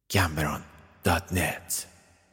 gambron.net.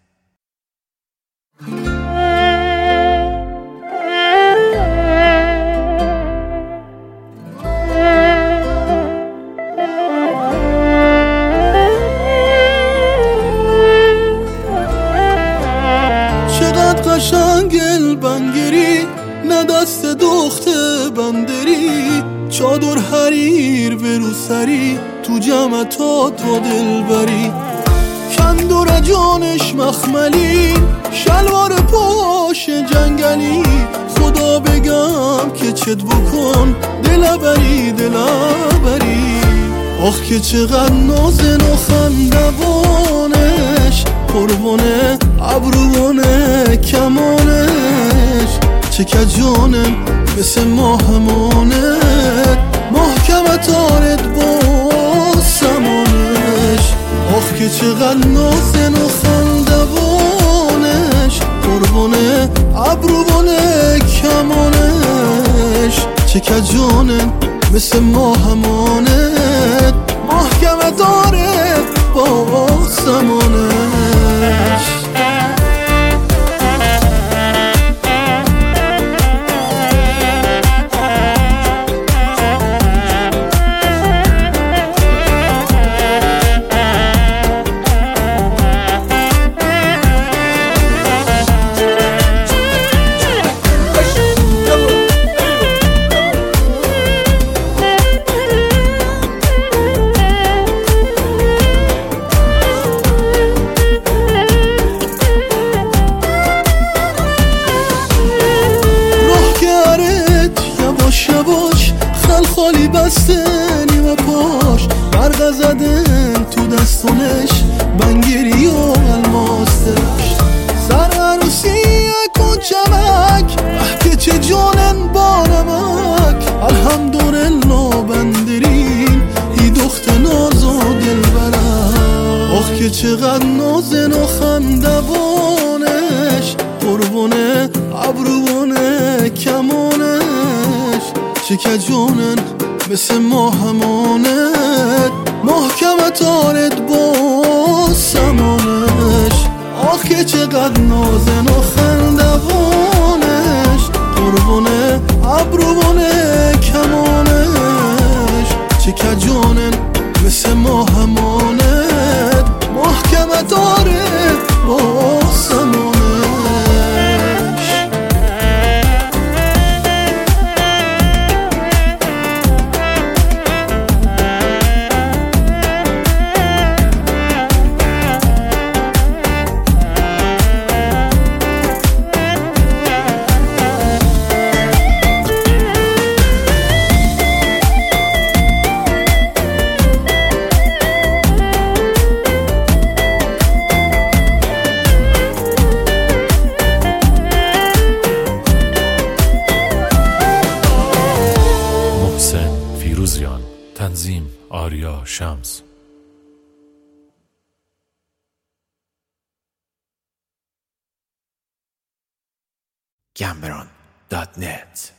چقدر قشنگ البنگری، نه دست دخته بندری، چادر حریر به رو سری، تو جمعتا تا دل بری، کندور جانش مخملی، شلوار پاش جنگلی، خدا بگم که چت بکن دلبری دلبری. آخ که چقدر نازن و خندوانش، قربونه ابروانه کمانش، چه کجانم مثل ماهمانت، محکمت آرد با سمانش. آخ که چقدر نازن و خندوانش، قربونه ابروانه کمانش، چه کجانم مثل ماهمانت، محکمت آرد با سمانش. شباش خالی بسته نیمه پاش، برق زدن تو دستانش بنگری و الماس داشت، سر عروسی کن چمک که چه جانن با نمک، الحمدلله بندرین ای دخت ناز و دل برم. آخ که چقدر نازن و خندوانش، قربونه ابروانه کمانش، چه کجانن مثل ماهمانت، محکمت آرد با سمانش. آخ که چقدر نازن و خندوانش، قربونه ابروانه کمانش، چه کجانن مثل ماهمانت، محکمت آرد با سمانش. تنظیم آریا شمس. gambron.net